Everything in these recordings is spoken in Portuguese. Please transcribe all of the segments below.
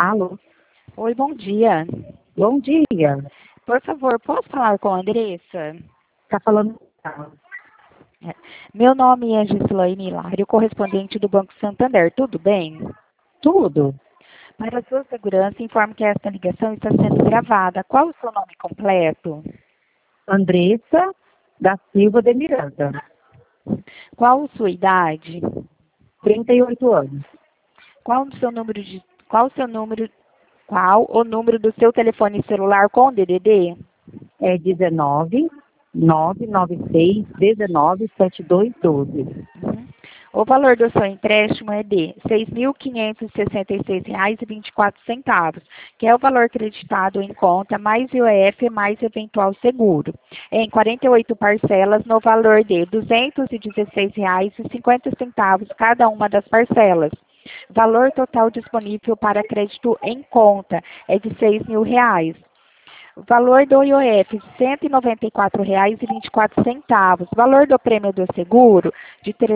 Alô, Oi, bom dia. bom dia. Por favor, posso falar com a Andressa? Tá falando? É. Meu nome é Gislaine Hilário, correspondente do Banco Santander. Tudo bem? Tudo? Para sua segurança, informo que esta ligação está sendo gravada. Qual o seu nome completo? Andressa da Silva de Miranda, Qual a sua idade? 38 anos. Qual o seu número de... Qual o número do seu telefone celular com DDD? É 19 996 19 7212. Uhum. O valor do seu empréstimo é de R$ 6.566,24, que é o valor creditado em conta, mais IOF, mais eventual seguro, em 48 parcelas no valor de R$ 216,50 cada uma das parcelas. Valor total disponível para crédito em conta é de R$ 6.000. O valor do IOF, R$ 194,24. Valor do prêmio do seguro, de R$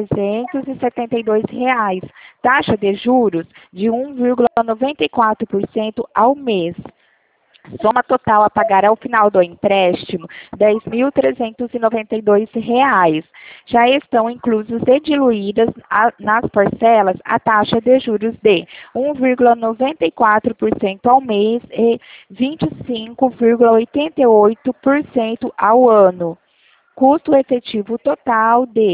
372. Taxa de juros, de 1,94% ao mês. Soma total a pagar ao final do empréstimo, R$ 10.392. Já estão inclusos e diluídas nas parcelas a taxa de juros de 1,94% ao mês e 25,88% ao ano. Custo efetivo total de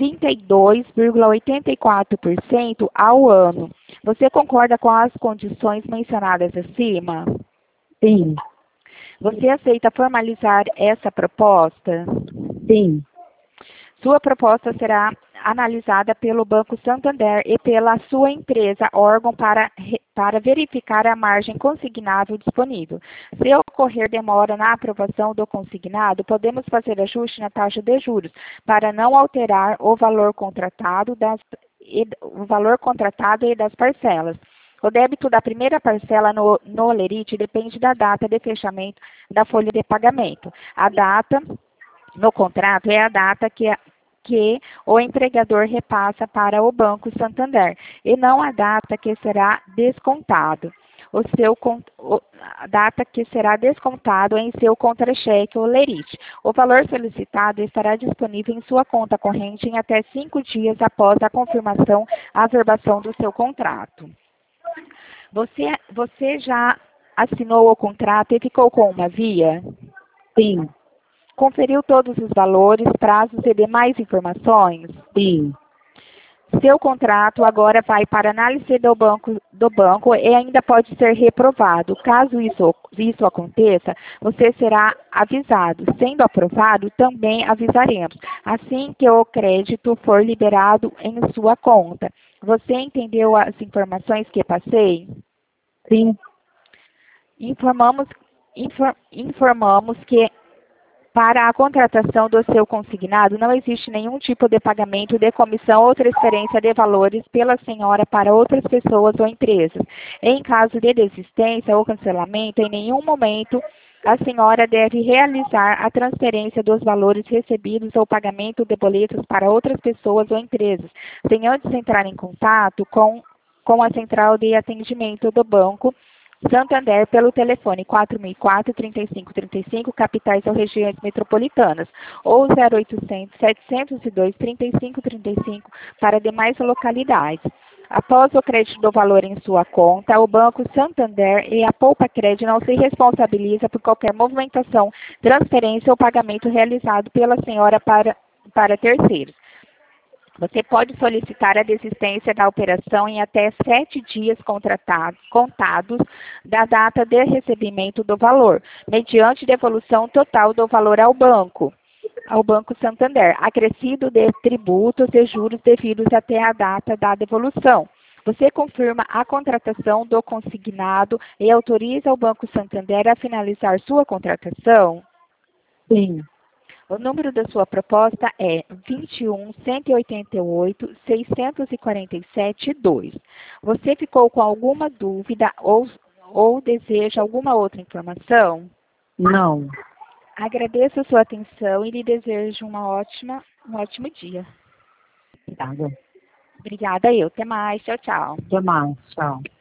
32,84% ao ano. Você concorda com as condições mencionadas acima? Sim, Você aceita formalizar essa proposta? sim, Sua proposta será analisada pelo Banco Santander e pela sua empresa, órgão para verificar a margem consignável disponível. Se ocorrer demora na aprovação do consignado, podemos fazer ajuste na taxa de juros para não alterar o valor contratado e das parcelas. O débito da primeira parcela no Olerite depende da data de fechamento da folha de pagamento. A data no contrato é a data que o empregador repassa para o Banco Santander e não a data que será descontado. A data que será descontado em seu contra-cheque ou lerite. O valor solicitado estará disponível em sua conta corrente em até 5 dias após a confirmação, averbação do seu contrato. Você já assinou o contrato e ficou com uma via? sim, Conferiu todos os valores, prazos e demais informações? sim. Seu contrato agora vai para análise do banco e ainda pode ser reprovado. Caso isso aconteça, você será avisado. Sendo aprovado, também avisaremos, assim que o crédito for liberado em sua conta. Você entendeu as informações que passei? Sim, Informamos que para a contratação do seu consignado, não existe nenhum tipo de pagamento de comissão ou transferência de valores pela senhora para outras pessoas ou empresas. Em caso de desistência ou cancelamento, em nenhum momento a senhora deve realizar a transferência dos valores recebidos ou pagamento de boletos para outras pessoas ou empresas, sem antes entrar em contato com a central de atendimento do banco Santander pelo telefone 4004-3535, capitais ou regiões metropolitanas, ou 0800-702-3535 para demais localidades. Após o crédito do valor em sua conta, o Banco Santander e a Poupa Crédito não se responsabiliza por qualquer movimentação, transferência ou pagamento realizado pela senhora para terceiros. Você pode solicitar a desistência da operação em até 7 dias contados da data de recebimento do valor, mediante devolução total do valor ao Banco Santander, acrescido de tributos e juros devidos até a data da devolução. Você confirma a contratação do consignado e autoriza o Banco Santander a finalizar sua contratação? sim. O número da sua proposta é 21-188-647-2. Você ficou com alguma dúvida ou deseja alguma outra informação? Não. Agradeço a sua atenção e lhe desejo um ótimo dia. Obrigada. Obrigada eu. Até mais. Tchau, tchau. Até mais. Tchau.